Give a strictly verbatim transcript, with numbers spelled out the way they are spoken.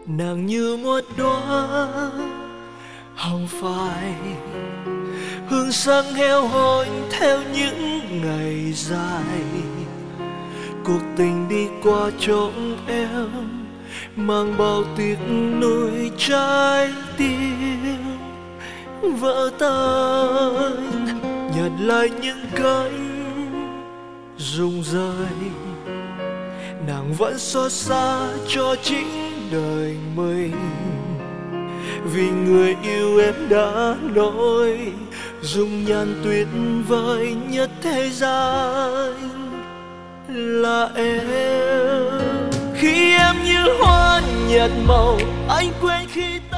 nàng như một đóa hồng phai, hương sáng heo hon theo những ngày dài. Cuộc tình đi qua chỗ em mang bao tiếc nuối trái tim vỡ tan, nhặt lại những cánh rụng rời. Nàng vẫn xót xa cho chính đời mình, vì người yêu em đã nói dung nhan tuyệt vời nhất thế gian là em. Khi em như hoa nhạt màu, anh quên khi